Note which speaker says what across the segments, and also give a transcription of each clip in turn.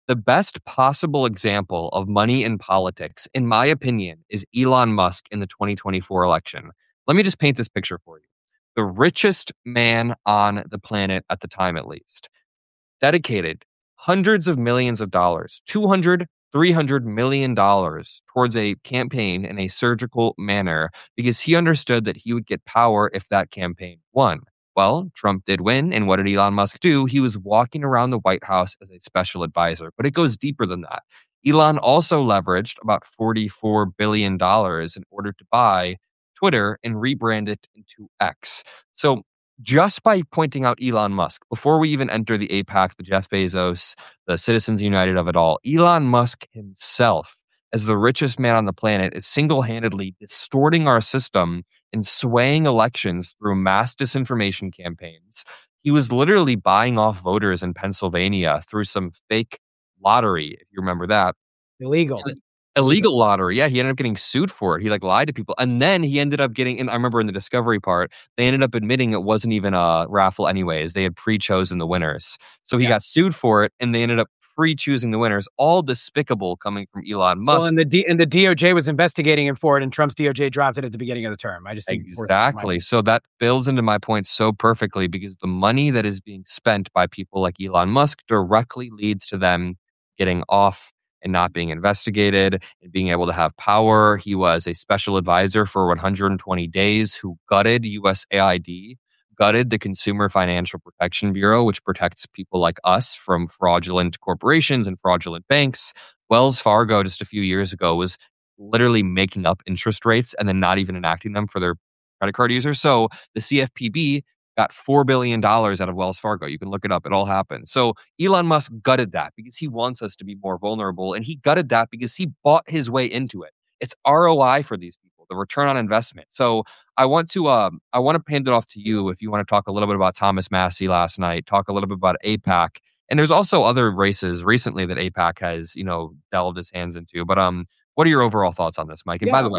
Speaker 1: The best possible example of money in politics, in my opinion, is Elon Musk in the 2024 election. Let me just paint this picture for you. The richest man on the planet at the time, at least, dedicated hundreds of millions of dollars, 200, $300 million towards a campaign in a surgical manner because he understood that he would get power if that campaign won. Well, Trump did win, and what did Elon Musk do? He was walking around the White House as a special advisor, but it goes deeper than that. Elon also leveraged about $44 billion in order to buy Twitter and rebrand it into X. So just by pointing out Elon Musk, before we even enter the APAC, the Jeff Bezos, the Citizens United of it all, Elon Musk himself, as the richest man on the planet, is single-handedly distorting our system and swaying elections through mass disinformation campaigns. He was literally buying off voters in Pennsylvania through some fake lottery, if you remember that.
Speaker 2: Illegal.
Speaker 1: Illegal lottery. Yeah, he ended up getting sued for it. He lied to people. And then he ended up getting, and I remember in the discovery part, they ended up admitting it wasn't even a raffle anyways. They had pre-chosen the winners. So he got sued for it, and they ended up pre-choosing the winners. All despicable coming from Elon Musk.
Speaker 2: Well, and the DOJ was investigating him for it, and Trump's DOJ dropped it at the beginning of the term. I just think
Speaker 1: exactly. So that builds into my point so perfectly because the money that is being spent by people like Elon Musk directly leads to them getting off and not being investigated and being able to have power. He was a special advisor for 120 days who gutted USAID, gutted the Consumer Financial Protection Bureau, which protects people like us from fraudulent corporations and fraudulent banks. Wells Fargo, just a few years ago, was literally making up interest rates and then not even enacting them for their credit card users. So the CFPB got $4 billion out of Wells Fargo. You can look it up. It all happened. So Elon Musk gutted that because he wants us to be more vulnerable. And he gutted that because he bought his way into it. It's ROI for these people, the return on investment. So I want to hand it off to you if you want to talk a little bit about Thomas Massie last night, talk a little bit about APAC. And there's also other races recently that APAC has, delved its hands into. But what are your overall thoughts on this, Mike? And by the way,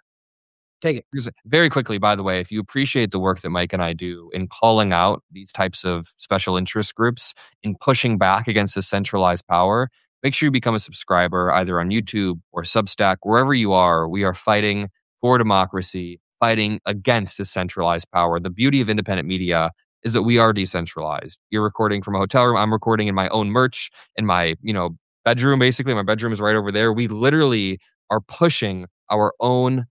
Speaker 2: take it.
Speaker 1: Very quickly, by the way, if you appreciate the work that Mike and I do in calling out these types of special interest groups and pushing back against this centralized power, make sure you become a subscriber either on YouTube or Substack, wherever you are. We are fighting for democracy, fighting against this centralized power. The beauty of independent media is that we are decentralized. You're recording from a hotel room. I'm recording in my own merch in my, bedroom, basically. My bedroom is right over there. We literally are pushing our own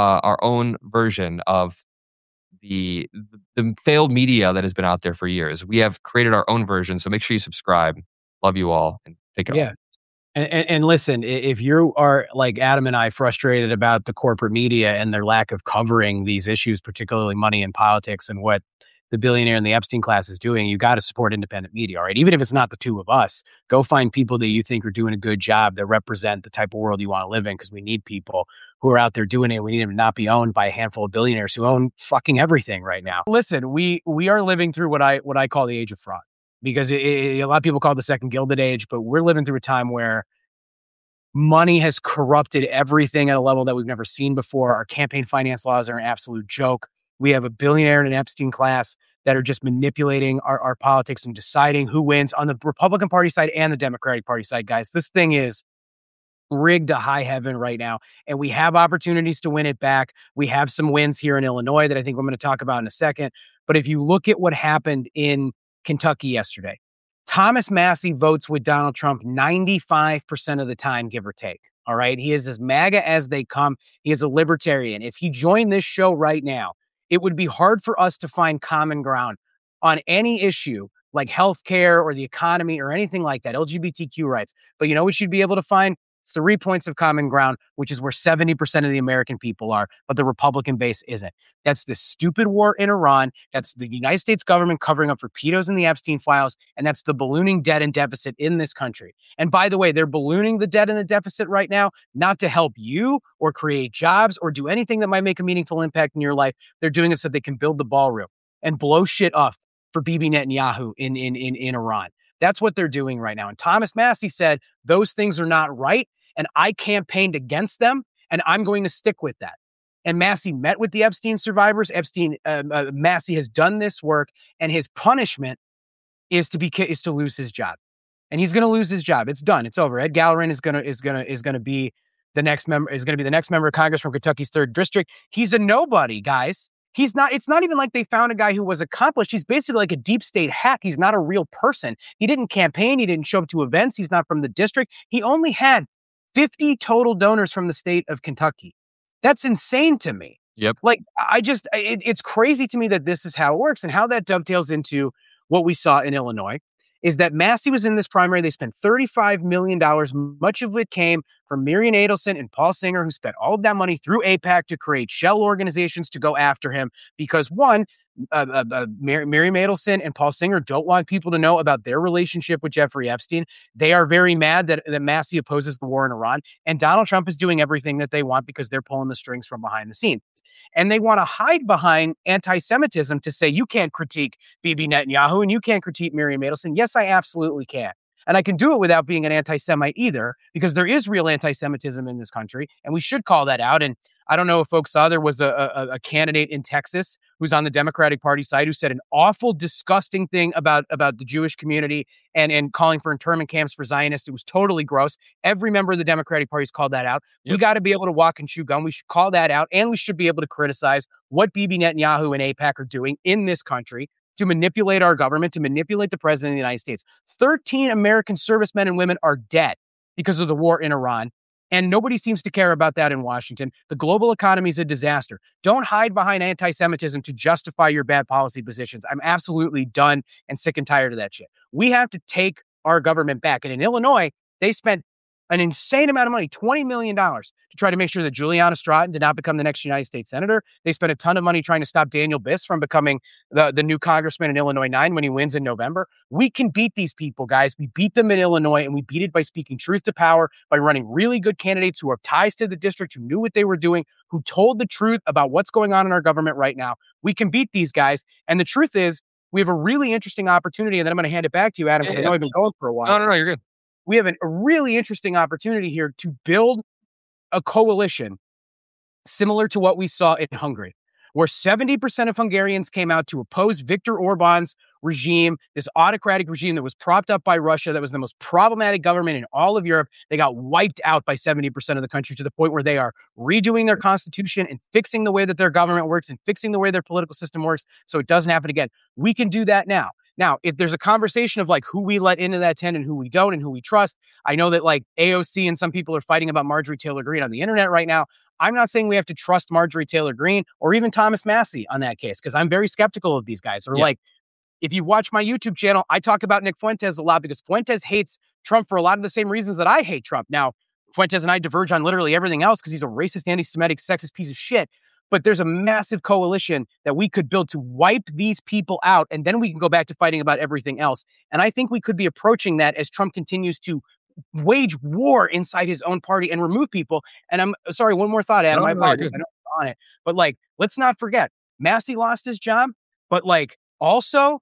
Speaker 1: version of the failed media that has been out there for years. We have created our own version, so make sure you subscribe. Love you all, and take it on.
Speaker 2: And listen, if you are like Adam and I frustrated about the corporate media and their lack of covering these issues, particularly money and politics and what the billionaire and the Epstein class is doing, you got to support independent media, all right? Even if it's not the two of us, go find people that you think are doing a good job that represent the type of world you want to live in, because we need people who are out there doing it. We need them to not be owned by a handful of billionaires who own fucking everything right now. Listen, we are living through what I call the age of fraud, because a lot of people call it the second Gilded Age, but we're living through a time where money has corrupted everything at a level that we've never seen before. Our campaign finance laws are an absolute joke. We have a billionaire and an Epstein class that are just manipulating our politics and deciding who wins on the Republican Party side and the Democratic Party side, guys. This thing is rigged to high heaven right now, and we have opportunities to win it back. We have some wins here in Illinois that I think I'm going to talk about in a second. But if you look at what happened in Kentucky yesterday, Thomas Massie votes with Donald Trump 95% of the time, give or take. All right. He is as MAGA as they come. He is a libertarian. If he joined this show right now, it would be hard for us to find common ground on any issue like healthcare or the economy or anything like that, LGBTQ rights. But you know, we should be able to find 3 points of common ground, which is where 70% of the American people are, but the Republican base isn't. That's the stupid war in Iran. That's the United States government covering up for pedos in the Epstein files. And that's the ballooning debt and deficit in this country. And by the way, they're ballooning the debt and the deficit right now, not to help you or create jobs or do anything that might make a meaningful impact in your life. They're doing it so they can build the ballroom and blow shit up for Bibi Netanyahu in Iran. That's what they're doing right now. And Thomas Massie said, those things are not right. And I campaigned against them, and I'm going to stick with that. And Massie met with the Epstein survivors. Massie has done this work, and his punishment is to lose his job. and he's going to lose his job. It's done. It's over. Ed Gallerin is going to be the next member of Congress from Kentucky's 3rd district. He's a nobody, guys. He's not. It's not even like they found a guy who was accomplished. He's basically like a deep state hack. He's not a real person. He didn't campaign. He didn't show up to events. He's not from the district. He only had 50 total donors from the state of Kentucky. That's insane to me.
Speaker 1: Yep.
Speaker 2: Like, it's crazy to me that this is how it works, and how that dovetails into what we saw in Illinois is that Massey was in this primary. They spent $35 million. Much of it came from Marian Adelson and Paul Singer, who spent all of that money through AIPAC to create shell organizations to go after him because, one, Miriam Adelson and Paul Singer don't want people to know about their relationship with Jeffrey Epstein. They are very mad that Massey opposes the war in Iran, and Donald Trump is doing everything that they want because they're pulling the strings from behind the scenes. And they want to hide behind anti-Semitism to say, you can't critique Bibi Netanyahu and you can't critique Miriam Adelson. Yes, I absolutely can. And I can do it without being an anti-Semite either, because there is real anti-Semitism in this country, and we should call that out. And I don't know if folks saw, there was a candidate in Texas who's on the Democratic Party side who said an awful, disgusting thing about the Jewish community and calling for internment camps for Zionists. It was totally gross. Every member of the Democratic Party's called that out. Yep. We got to be able to walk and chew gum. We should call that out, and we should be able to criticize what Bibi Netanyahu and AIPAC are doing in this country to manipulate our government, to manipulate the president of the United States. 13 American servicemen and women are dead because of the war in Iran, and nobody seems to care about that in Washington. The global economy is a disaster. Don't hide behind anti-Semitism to justify your bad policy positions. I'm absolutely done and sick and tired of that shit. We have to take our government back. And in Illinois, they spent an insane amount of money, $20 million, to try to make sure that Juliana Stratton did not become the next United States Senator. They spent a ton of money trying to stop Daniel Biss from becoming the new congressman in Illinois 9 when he wins in November. We can beat these people, guys. We beat them in Illinois, and we beat it by speaking truth to power, by running really good candidates who have ties to the district, who knew what they were doing, who told the truth about what's going on in our government right now. We can beat these guys. And the truth is, we have a really interesting opportunity, and then I'm going to hand it back to you, Adam, because I know I've been going for a while.
Speaker 1: No, you're good.
Speaker 2: We have a really interesting opportunity here to build a coalition similar to what we saw in Hungary, where 70% of Hungarians came out to oppose Viktor Orban's regime, this autocratic regime that was propped up by Russia, that was the most problematic government in all of Europe. They got wiped out by 70% of the country, to the point where they are redoing their constitution and fixing the way that their government works and fixing the way their political system works so it doesn't happen again. We can do that now. Now, if there's a conversation of like who we let into that tent and who we don't and who we trust, I know that like AOC and some people are fighting about Marjorie Taylor Greene on the internet right now. I'm not saying we have to trust Marjorie Taylor Greene or even Thomas Massey on that case, because I'm very skeptical of these guys. Or like, if you watch my YouTube channel, I talk about Nick Fuentes a lot because Fuentes hates Trump for a lot of the same reasons that I hate Trump. Now, Fuentes and I diverge on literally everything else because he's a racist, anti-Semitic, sexist piece of shit. But there's a massive coalition that we could build to wipe these people out, and then we can go back to fighting about everything else. And I think we could be approaching that as Trump continues to wage war inside his own party and remove people. And I'm sorry, one more thought, Adam. I apologize. I know I'm on it. But like, let's not forget, Massey lost his job, but like also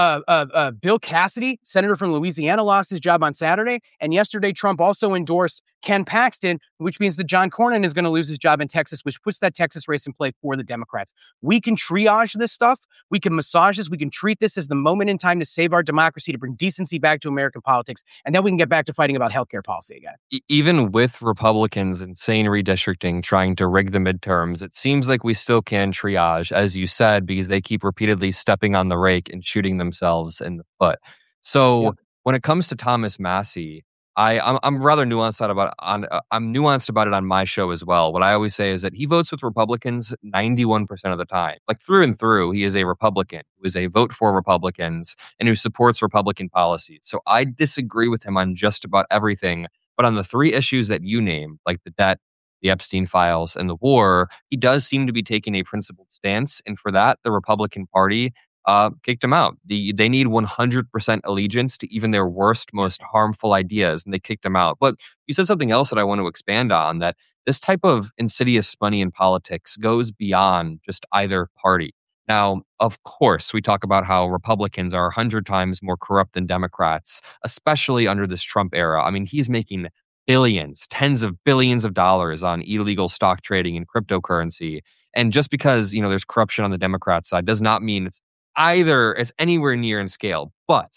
Speaker 2: Bill Cassidy, senator from Louisiana, lost his job on Saturday. And yesterday, Trump also endorsed Ken Paxton, which means that John Cornyn is going to lose his job in Texas, which puts that Texas race in play for the Democrats. We can triage this stuff. We can massage this. We can treat this as the moment in time to save our democracy, to bring decency back to American politics. And then we can get back to fighting about healthcare policy again.
Speaker 1: Even with Republicans' insane redistricting trying to rig the midterms, it seems like we still can triage, as you said, because they keep repeatedly stepping on the rake and shooting themselves in the foot. So when it comes to Thomas Massey, I'm rather nuanced about it I'm nuanced about it on my show as well. What I always say is that he votes with Republicans 91% of the time. Like through and through, he is a Republican who is a vote for Republicans and who supports Republican policies. So I disagree with him on just about everything. But on the three issues that you named, like the debt, the Epstein files, and the war, he does seem to be taking a principled stance. And for that, the Republican Party kicked him out. They need 100% allegiance to even their worst, most harmful ideas, and they kicked him out. But you said something else that I want to expand on, that this type of insidious money in politics goes beyond just either party. Now, of course, we talk about how Republicans are 100 times more corrupt than Democrats, especially under this Trump era. I mean, he's making billions, tens of billions of dollars on illegal stock trading and cryptocurrency. And just because, there's corruption on the Democrat side does not mean it's anywhere near in scale. But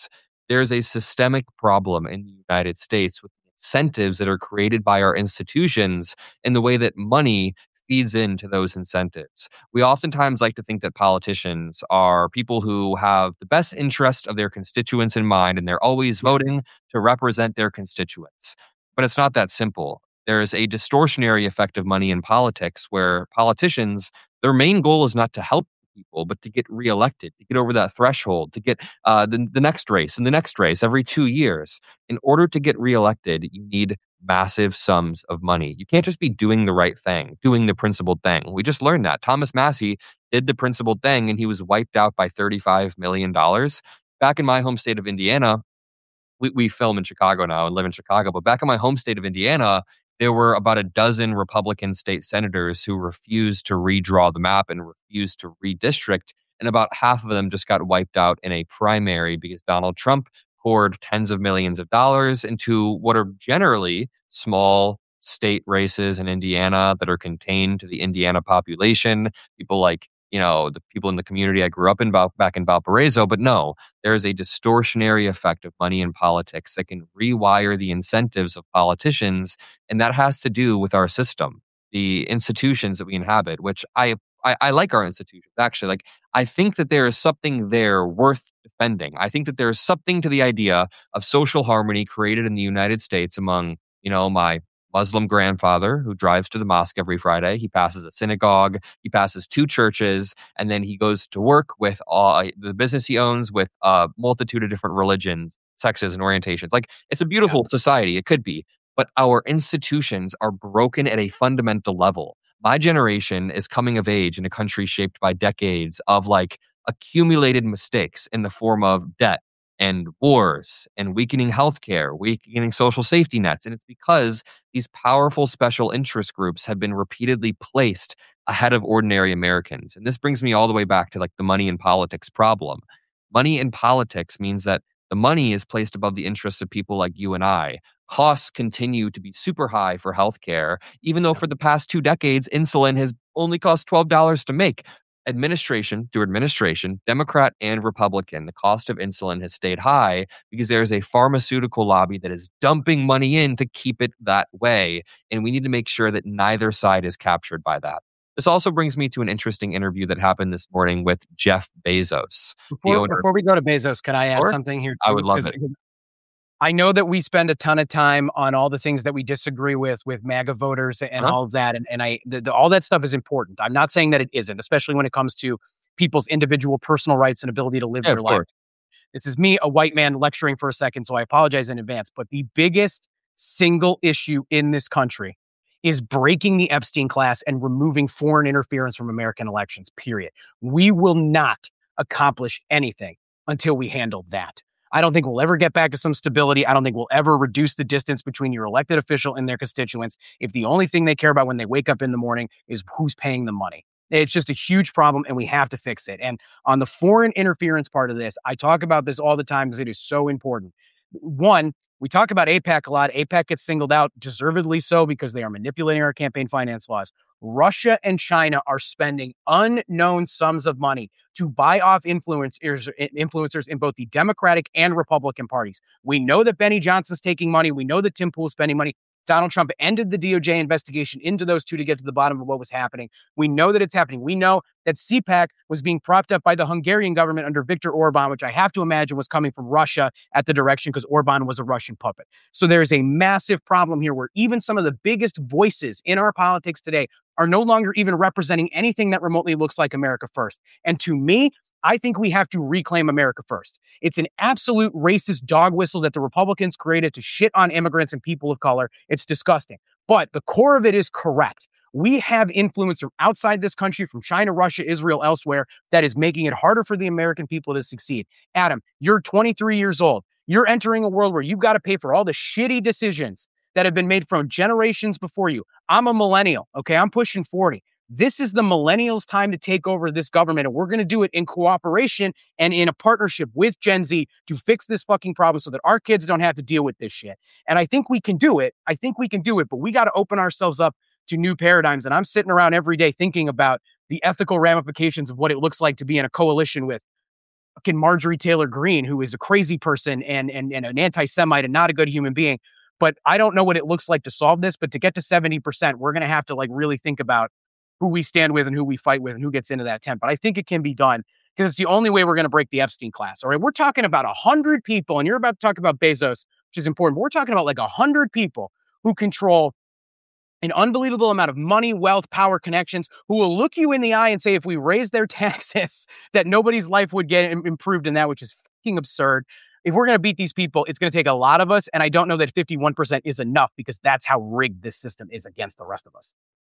Speaker 1: there's a systemic problem in the United States with incentives that are created by our institutions and the way that money feeds into those incentives. We oftentimes like to think that politicians are people who have the best interest of their constituents in mind and they're always
Speaker 2: Yeah.
Speaker 1: voting to represent their constituents. But it's not that simple. There's a distortionary effect of money in politics where politicians, their main goal is not to help people, but to get reelected, to get over that threshold, to get the next race and the next race every 2 years. In order to get reelected, you need massive sums of money. You can't just be doing the right thing, doing the principled thing. We just learned that. Thomas Massey did the principled thing and he was wiped out by $35 million. Back in my home state of Indiana, we film in Chicago now and live in Chicago, but back in my home state of Indiana, there were about a dozen Republican state senators who refused to redraw the map and refused to redistrict. And about half of them just got wiped out in a primary because Donald Trump poured tens of millions of dollars into what are generally small state races in Indiana that are contained to the Indiana population. People like, the people in the community I grew up in back in Valparaiso. But no, there is a distortionary effect of money in politics that can rewire the incentives of politicians. And that has to do with our system, the institutions that we inhabit, which I like our institutions, actually. Like, I think that there is something there worth defending. I think that there is something to the idea of social harmony created in the United States among, my Muslim grandfather who drives to the mosque every Friday. He passes a synagogue, he passes two churches, and then he goes to work with the business he owns with a multitude of different religions, sexes, and orientations. Like, it's a beautiful society. It could be. But our institutions are broken at a fundamental level. My generation is coming of age in a country shaped by decades of accumulated mistakes in the form of debt and wars and weakening healthcare, weakening social safety nets. And it's because these powerful special interest groups have been repeatedly placed ahead of ordinary Americans. And this brings me all the way back to the money in politics problem. Money in politics means that the money is placed above the interests of people like you and I. Costs continue to be super high for healthcare, even though for the past 2 decades, insulin has only cost $12 to make. Administration, Democrat and Republican, the cost of insulin has stayed high because there is a pharmaceutical lobby that is dumping money in to keep it that way. And we need to make sure that neither side is captured by that. This also brings me to an interesting interview that happened this morning with Jeff Bezos.
Speaker 2: Before we go to Bezos, can I add something here?
Speaker 1: I would love it.
Speaker 2: I know that we spend a ton of time on all the things that we disagree with MAGA voters and all of that. And all that stuff is important. I'm not saying that it isn't, especially when it comes to people's individual personal rights and ability to live their life. This is me, a white man, lecturing for a second, so I apologize in advance. But the biggest single issue in this country is breaking the Epstein class and removing foreign interference from American elections, period. We will not accomplish anything until we handle that. I don't think we'll ever get back to some stability. I don't think we'll ever reduce the distance between your elected official and their constituents if the only thing they care about when they wake up in the morning is who's paying the money. It's just a huge problem and we have to fix it. And on the foreign interference part of this, I talk about this all the time because it is so important. One, we talk about AIPAC a lot. AIPAC gets singled out, deservedly so, because they are manipulating our campaign finance laws. Russia and China are spending unknown sums of money to buy off influencers in both the Democratic and Republican parties. We know that Benny Johnson's taking money. We know that Tim Pool's spending money. Donald Trump ended the DOJ investigation into those two to get to the bottom of what was happening. We know that it's happening. We know that CPAC was being propped up by the Hungarian government under Viktor Orban, which I have to imagine was coming from Russia at the direction because Orban was a Russian puppet. So there is a massive problem here where even some of the biggest voices in our politics today are no longer even representing anything that remotely looks like America first. And to me, I think we have to reclaim America first. It's an absolute racist dog whistle that the Republicans created to shit on immigrants and people of color. It's disgusting. But the core of it is correct. We have influence from outside this country, from China, Russia, Israel, elsewhere, that is making it harder for the American people to succeed. Adam, you're 23 years old. You're entering a world where you've got to pay for all the shitty decisions that have been made from generations before you. I'm a millennial, okay? I'm pushing 40. This is the millennials' time to take over this government, and we're going to do it in cooperation and in a partnership with Gen Z to fix this fucking problem so that our kids don't have to deal with this shit. And I think we can do it. But we got to open ourselves up to new paradigms. And I'm sitting around every day thinking about the ethical ramifications of what it looks like to be in a coalition with fucking Marjorie Taylor Greene, who is a crazy person and an anti-Semite and not a good human being. But I don't know what it looks like to solve this. But to get to 70%, we're going to have to like really think about who we stand with and who we fight with and who gets into that tent. But I think it can be done because it's the only way we're going to break the Epstein class. All right. We're talking about 100 people, and you're about to talk about Bezos, which is important. But we're talking about like 100 people who control an unbelievable amount of money, wealth, power, connections, who will look you in the eye and say, if we raise their taxes, that nobody's life would get improved in that, which is fucking absurd. If we're going to beat these people, it's going to take a lot of us. And I don't know that 51% is enough because that's how rigged this system is against the rest of us.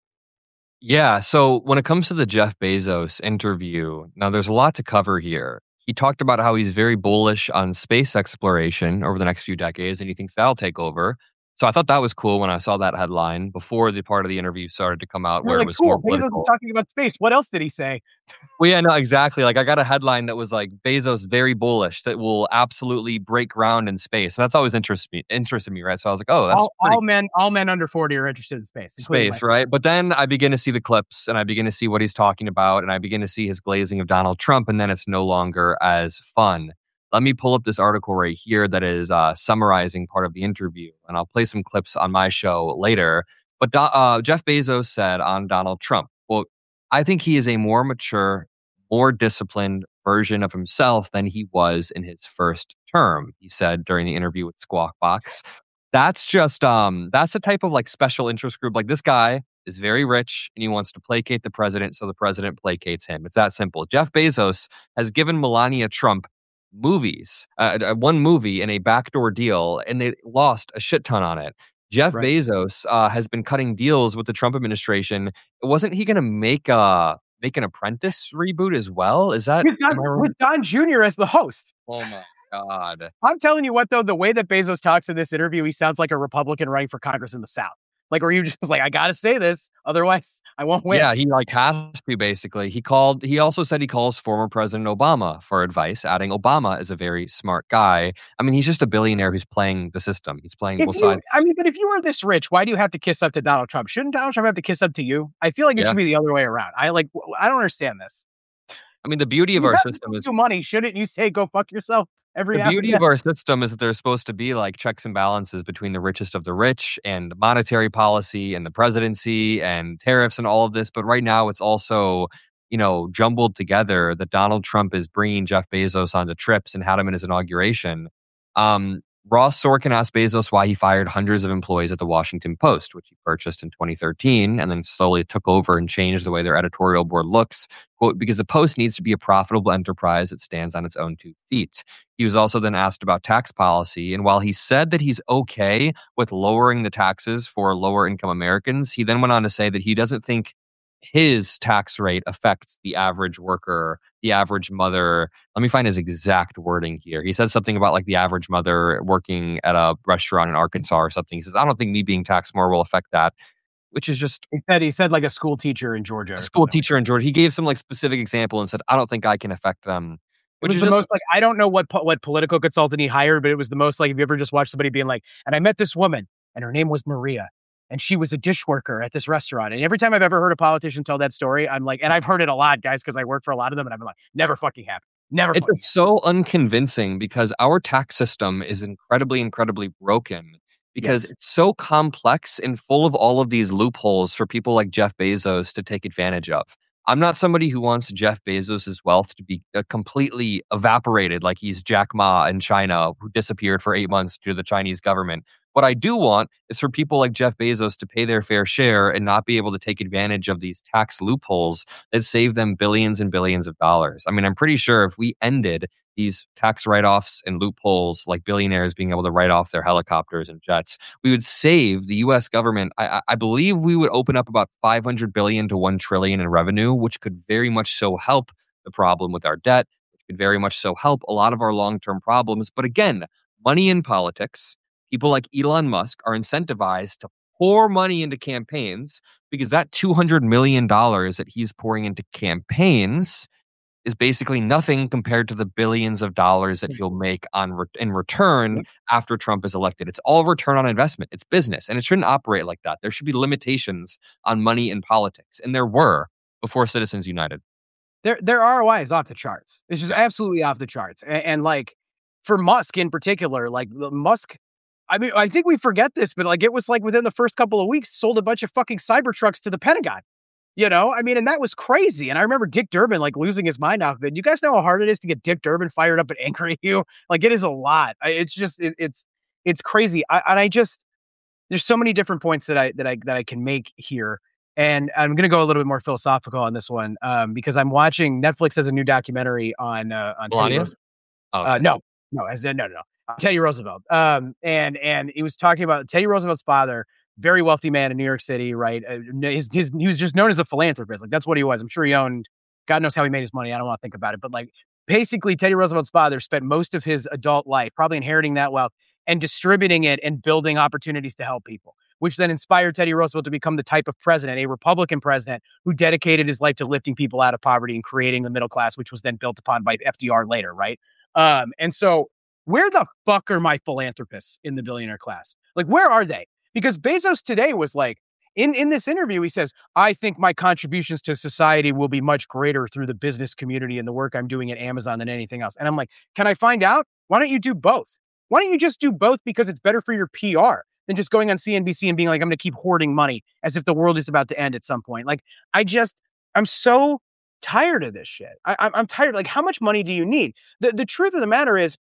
Speaker 1: Yeah. So when it comes to the Jeff Bezos interview, now there's a lot to cover here. He talked about how he's very bullish on space exploration over the next few decades, and he thinks that'll take over. So I thought that was cool when I saw that headline before the part of the interview started to come out where it was
Speaker 2: cool.
Speaker 1: more
Speaker 2: Bezos
Speaker 1: political.
Speaker 2: is talking about space. What else did he say?
Speaker 1: Well, yeah, no, exactly. Like I got a headline that was like Bezos very bullish that will absolutely break ground in space. And that's always interested me, right? So I was like, oh, that's
Speaker 2: all men under 40 are interested in space.
Speaker 1: right? But then I begin to see the clips and I begin to see what he's talking about and I begin to see his glazing of Donald Trump, and then it's no longer as fun. Let me pull up this article right here that is summarizing part of the interview, and I'll play some clips on my show later. But Jeff Bezos said on Donald Trump, quote, I think he is a more mature, more disciplined version of himself than he was in his first term, he said during the interview with Squawk Box. That's just, that's the type of like special interest group. Like this guy is very rich and he wants to placate the president, so the president placates him. It's that simple. Jeff Bezos has given Melania Trump movies, one movie in a backdoor deal, and they lost a shit ton on it. Jeff Bezos has been cutting deals with the Trump administration. Wasn't he going to make an Apprentice reboot as well? Is that
Speaker 2: with Don Jr. as the host?
Speaker 1: Oh my God!
Speaker 2: I'm telling you what, though, the way that Bezos talks in this interview, he sounds like a Republican running for Congress in the South. Like, or you just like, I gotta say this, otherwise I won't win.
Speaker 1: Yeah, he like has to basically. He also said he calls former President Obama for advice, adding Obama is a very smart guy. I mean, he's just a billionaire who's playing the system. He's playing both sides.
Speaker 2: But if you are this rich, why do you have to kiss up to Donald Trump? Shouldn't Donald Trump have to kiss up to you? I feel like it should be the other way around. I don't understand this.
Speaker 1: I mean, the beauty of our system is
Speaker 2: money. Shouldn't you say go fuck yourself?
Speaker 1: The beauty of our system is that there's supposed to be like checks and balances between the richest of the rich and monetary policy and the presidency and tariffs and all of this. But right now it's also, jumbled together that Donald Trump is bringing Jeff Bezos onto trips and had him in his inauguration. Ross Sorkin asked Bezos why he fired hundreds of employees at the Washington Post, which he purchased in 2013 and then slowly took over and changed the way their editorial board looks. Quote, because the Post needs to be a profitable enterprise that stands on its own 2 feet. He was also then asked about tax policy, and while he said that he's okay with lowering the taxes for lower income Americans, he then went on to say that he doesn't think his tax rate affects the average worker, the average mother. Let me find his exact wording here. He said something about like the average mother working at a restaurant in Arkansas or something. He says, I don't think me being taxed more will affect that, which is just...
Speaker 2: He said like a school teacher in Georgia.
Speaker 1: A school teacher in Georgia. He gave some like specific example and said, I don't think I can affect them.
Speaker 2: Which is the most like, I don't know what political consultant he hired, but it was the most like, have you ever just watched somebody being like, and I met this woman and her name was Maria. And she was a dishworker at this restaurant. And every time I've ever heard a politician tell that story, I'm like, and I've heard it a lot, guys, because I work for a lot of them. And I'm like, never fucking happened. Never.
Speaker 1: It's so unconvincing because our tax system is incredibly, incredibly broken because it's so complex and full of all of these loopholes for people like Jeff Bezos to take advantage of. I'm not somebody who wants Jeff Bezos' wealth to be completely evaporated like he's Jack Ma in China who disappeared for 8 months due to the Chinese government. What I do want is for people like Jeff Bezos to pay their fair share and not be able to take advantage of these tax loopholes that save them billions and billions of dollars. I mean, I'm pretty sure if we ended these tax write-offs and loopholes like billionaires being able to write off their helicopters and jets, we would save the U.S. government. I believe we would open up about $500 billion to $1 trillion in revenue, which could very much so help the problem with our debt, which could very much so help a lot of our long-term problems. But again, money in politics, people like Elon Musk are incentivized to pour money into campaigns because that $200 million that he's pouring into campaigns is basically nothing compared to the billions of dollars that he'll make in return after Trump is elected. It's all return on investment. It's business, and it shouldn't operate like that. There should be limitations on money in politics, and there were before Citizens United.
Speaker 2: their ROI is off the charts. It's just absolutely off the charts. And like for Musk in particular, like Musk, I mean, I think we forget this, but like it was like within the first couple of weeks, sold a bunch of fucking Cybertrucks to the Pentagon. I mean, and that was crazy. And I remember Dick Durbin like losing his mind off of it. You guys know how hard it is to get Dick Durbin fired up and angry at you? Like it is a lot. It's just it's crazy. There's so many different points that I can make here. And I'm going to go a little bit more philosophical on this one because I'm watching Netflix has a new documentary on Teddy Roosevelt. Okay. No, Teddy Roosevelt. And he was talking about Teddy Roosevelt's father, very wealthy man in New York City, right? He was just known as a philanthropist. Like that's what he was. I'm sure he owned, God knows how he made his money. I don't want to think about it, but like basically Teddy Roosevelt's father spent most of his adult life probably inheriting that wealth and distributing it and building opportunities to help people, which then inspired Teddy Roosevelt to become the type of president, a Republican president who dedicated his life to lifting people out of poverty and creating the middle class, which was then built upon by FDR later, right? And so where the fuck are my philanthropists in the billionaire class? Like, where are they? Because Bezos today was like, in this interview, he says, I think my contributions to society will be much greater through the business community and the work I'm doing at Amazon than anything else. And I'm like, can I find out? Why don't you do both? Why don't you just do both because it's better for your PR than just going on CNBC and being like, I'm going to keep hoarding money as if the world is about to end at some point. Like, I'm so tired of this shit. I'm tired. Like, how much money do you need? The truth of the matter is,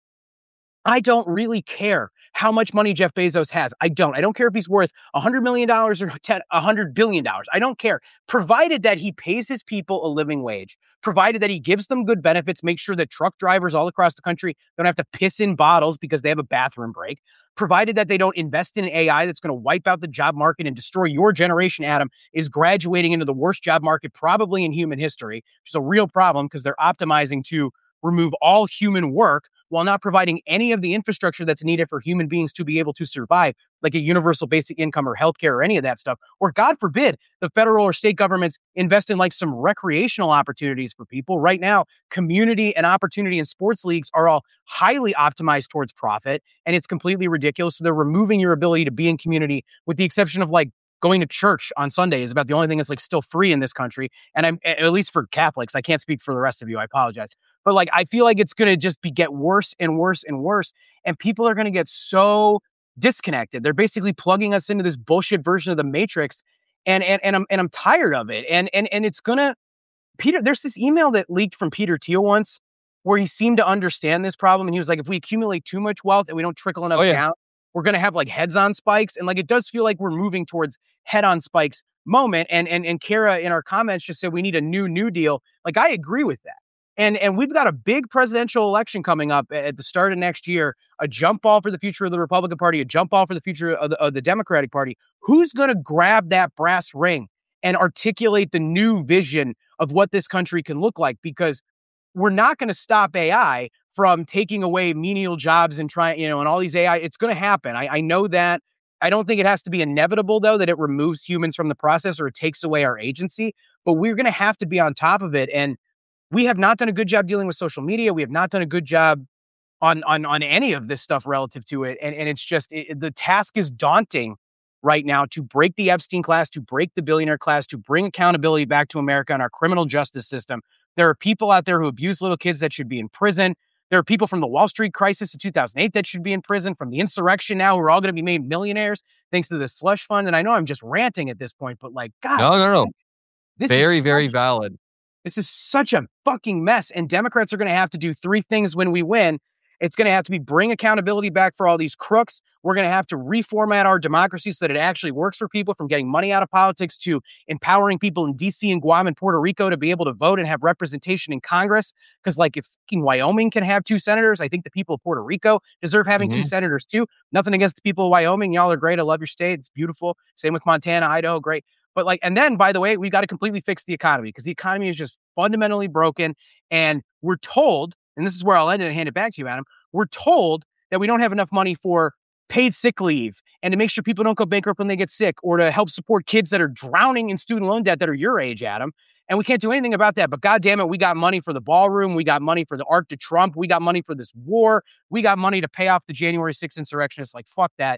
Speaker 2: I don't really care how much money Jeff Bezos has. I don't care if he's worth $100 million or $100 billion. I don't care. Provided that he pays his people a living wage, provided that he gives them good benefits, make sure that truck drivers all across the country don't have to piss in bottles because they have a bathroom break, provided that they don't invest in AI that's going to wipe out the job market and destroy your generation, Adam, is graduating into the worst job market probably in human history, which is a real problem because they're optimizing to remove all human work while not providing any of the infrastructure that's needed for human beings to be able to survive, like a universal basic income or healthcare or any of that stuff. Or God forbid, the federal or state governments invest in like some recreational opportunities for people. Right now, community and opportunity and sports leagues are all highly optimized towards profit, and it's completely ridiculous. So they're removing your ability to be in community, with the exception of like going to church on Sunday is about the only thing that's like still free in this country. And I'm, at least for Catholics, I can't speak for the rest of you. I apologize. But like, I feel like it's going to just get worse and worse and worse. And people are going to get so disconnected. They're basically plugging us into this bullshit version of the Matrix. And I'm tired of it. And it's gonna, there's this email that leaked from Peter Thiel once where he seemed to understand this problem. And he was like, if we accumulate too much wealth and we don't trickle enough down, we're going to have like heads on spikes. And like, it does feel like we're moving towards head on spikes moment. And Kara in our comments just said, we need a new deal. Like, I agree with that. And we've got a big presidential election coming up at the start of next year, a jump ball for the future of the Republican Party, a jump ball for the future of the Democratic Party. Who's going to grab that brass ring and articulate the new vision of what this country can look like? Because we're not going to stop AI from taking away menial jobs and trying, and all these AI. It's going to happen. I know that. I don't think it has to be inevitable, though, that it removes humans from the process or it takes away our agency. But we're going to have to be on top of it. And we have not done a good job dealing with social media. We have not done a good job on any of this stuff relative to it. And it's just, the task is daunting right now to break the Epstein class, to break the billionaire class, to bring accountability back to America and our criminal justice system. There are people out there who abuse little kids that should be in prison. There are people from the Wall Street crisis of 2008 that should be in prison, from the insurrection now who are all going to be made millionaires thanks to the slush fund. And I know I'm just ranting at this point, but like, God.
Speaker 1: No. Very valid.
Speaker 2: This is such a fucking mess. And Democrats are going to have to do three things when we win. It's going to have to be bring accountability back for all these crooks. We're going to have to reformat our democracy so that it actually works for people, from getting money out of politics to empowering people in DC and Guam and Puerto Rico to be able to vote and have representation in Congress. Because like, if fucking Wyoming can have 2 senators, I think the people of Puerto Rico deserve having 2 senators too. Nothing against the people of Wyoming. Y'all are great. I love your state. It's beautiful. Same with Montana, Idaho. Great. But like, and then, by the way, we've got to completely fix the economy, because the economy is just fundamentally broken. And we're told, and this is where I'll end it and hand it back to you, Adam. We're told that we don't have enough money for paid sick leave and to make sure people don't go bankrupt when they get sick, or to help support kids that are drowning in student loan debt that are your age, Adam. And we can't do anything about that. But God damn it, we got money for the ballroom. We got money for the Arc de Trump. We got money for this war. We got money to pay off the January 6th insurrection. It's like, fuck that.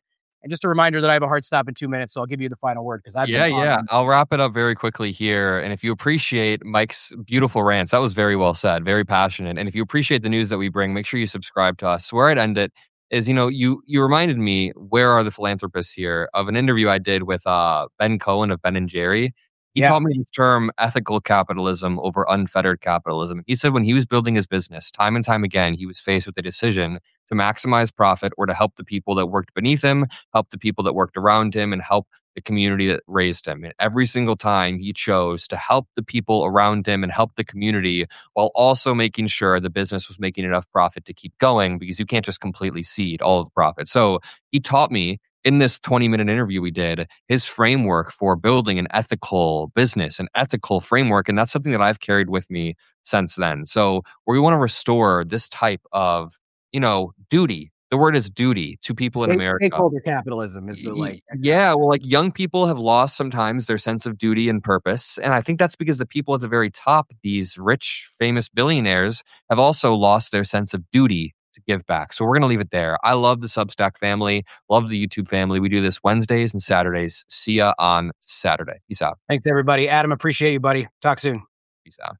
Speaker 2: And just a reminder that I have a hard stop in 2 minutes, so I'll give you the final word because I've been
Speaker 1: Yeah, yeah.
Speaker 2: talking.
Speaker 1: I'll wrap it up very quickly here. And if you appreciate Mike's beautiful rants, that was very well said, very passionate. And if you appreciate the news that we bring, make sure you subscribe to us. Where I'd end it is, you reminded me, where are the philanthropists here, of an interview I did with Ben Cohen of Ben and Jerry. He
Speaker 2: Yeah.
Speaker 1: taught me this term, ethical capitalism over unfettered capitalism. He said when he was building his business, time and time again, he was faced with a decision to maximize profit or to help the people that worked beneath him, help the people that worked around him, and help the community that raised him. And every single time he chose to help the people around him and help the community while also making sure the business was making enough profit to keep going, because you can't just completely cede all of the profit. So he taught me in this 20-minute interview we did his framework for building an ethical business, an ethical framework. And that's something that I've carried with me since then. So we want to restore this type of, duty. The word is duty to people in America.
Speaker 2: Stakeholder capitalism is the
Speaker 1: Yeah, well, like young people have lost sometimes their sense of duty and purpose. And I think that's because the people at the very top, these rich, famous billionaires, have also lost their sense of duty to give back. So we're going to leave it there. I love the Substack family, love the YouTube family. We do this Wednesdays and Saturdays. See ya on Saturday. Peace out.
Speaker 2: Thanks, everybody. Adam, appreciate you, buddy. Talk soon.
Speaker 1: Peace out.